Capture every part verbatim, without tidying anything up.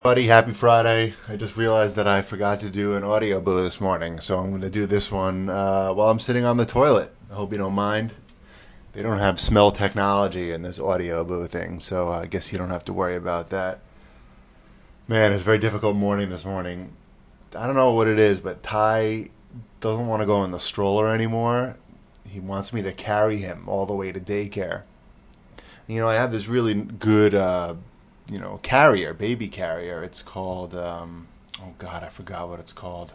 Buddy, happy Friday. I just realized that I forgot to do an audio boo this morning, so I'm going to do this one uh, while I'm sitting on the toilet. I hope you don't mind. They don't have smell technology in this audio boo thing, so I guess you don't have to worry about that. Man, it's a very difficult morning this morning. I don't know what it is, but Ty doesn't want to go in the stroller anymore. He wants me to carry him all the way to daycare. You know, I have this really good... Uh, you know, carrier, baby carrier. It's called, um, oh God, I forgot what it's called.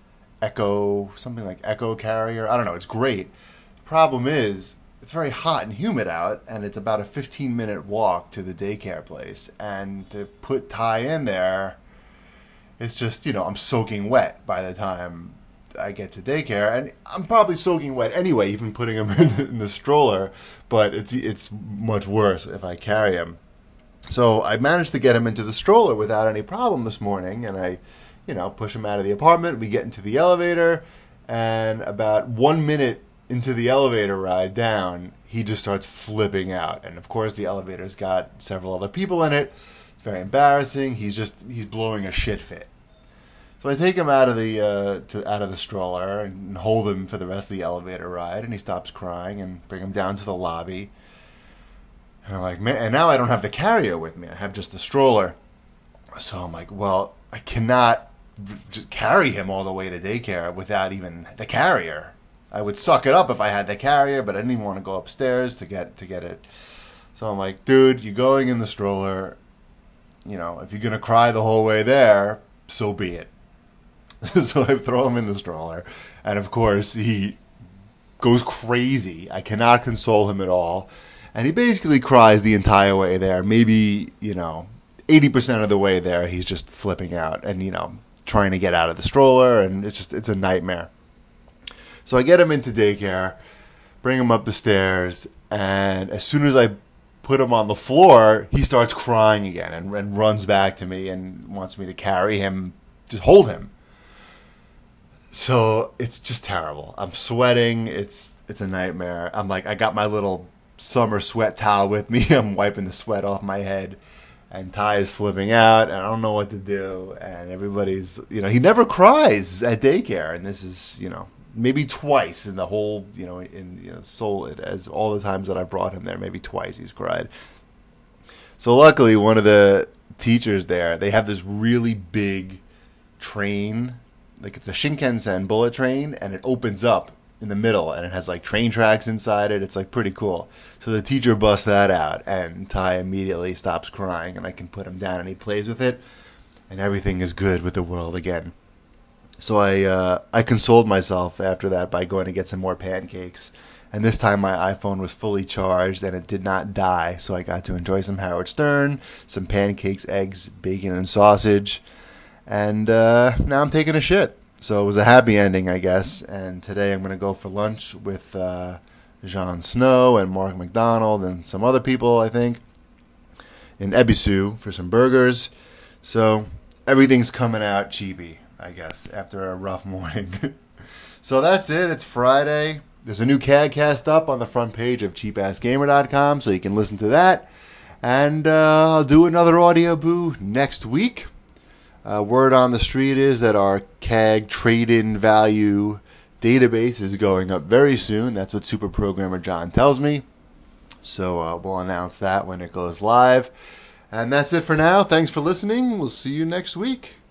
Echo, something like Echo Carrier. I don't know. It's great. The problem is, it's very hot and humid out, and it's about a fifteen minute walk to the daycare place. And to put Ty in there, it's just, you know, I'm soaking wet by the time I get to daycare. And I'm probably soaking wet anyway, even putting him in the, in the stroller. But it's it's much worse if I carry him. So I managed to get him into the stroller without any problem this morning, and I, you know, push him out of the apartment. We get into the elevator, and about one minute into the elevator ride down, he just starts flipping out. And of course, the elevator's got several other people in it. It's very embarrassing. He's just he's blowing a shit fit. So I take him out of the uh, to out of the stroller and hold him for the rest of the elevator ride, and he stops crying, and bring him down to the lobby. And I'm like, man, and now I don't have the carrier with me. I have just the stroller. So I'm like, well, I cannot just carry him all the way to daycare without even the carrier. I would suck it up if I had the carrier, but I didn't even want to go upstairs to get to get it. So I'm like, dude, you're going in the stroller. You know, if you're going to cry the whole way there, so be it. So I throw him in the stroller. And of course, he goes crazy. I cannot console him at all. And he basically cries the entire way there. Maybe, you know, eighty percent of the way there, he's just flipping out and, you know, trying to get out of the stroller. And it's just, it's a nightmare. So I get him into daycare, bring him up the stairs. And as soon as I put him on the floor, he starts crying again and, and runs back to me and wants me to carry him, just hold him. So it's just terrible. I'm sweating. It's, it's a nightmare. I'm like, I got my little summer sweat towel with me. I'm wiping the sweat off my head, and Ty is flipping out, and I don't know what to do. And everybody's, you know, he never cries at daycare, and this is, you know, maybe twice in the whole, you know, in you know, soul as all the times that I brought him there, maybe twice he's cried. So luckily, one of the teachers there, they have this really big train, like it's a Shinkansen bullet train, and it opens up in the middle, and it has like train tracks inside it. It's like pretty cool. So the teacher busts that out, and Ty immediately stops crying, and I can put him down, and he plays with it, and everything is good with the world again. So I uh, I consoled myself after that by going to get some more pancakes, and this time my iPhone was fully charged, and it did not die, so I got to enjoy some Howard Stern, some pancakes, eggs, bacon, and sausage, and uh, now I'm taking a shit. So it was a happy ending, I guess. And today I'm going to go for lunch with uh, Jon Snow and Mark McDonald and some other people, I think, in Ebisu for some burgers. So everything's coming out cheapy, I guess, after a rough morning. So that's it. It's Friday. There's a new CADcast up on the front page of cheap ass gamer dot com, so you can listen to that. And uh, I'll do another audio boo next week. Uh, word on the street is that our C A G trade-in value database is going up very soon. That's what Super Programmer John tells me. So uh, we'll announce that when it goes live. And that's it for now. Thanks for listening. We'll see you next week.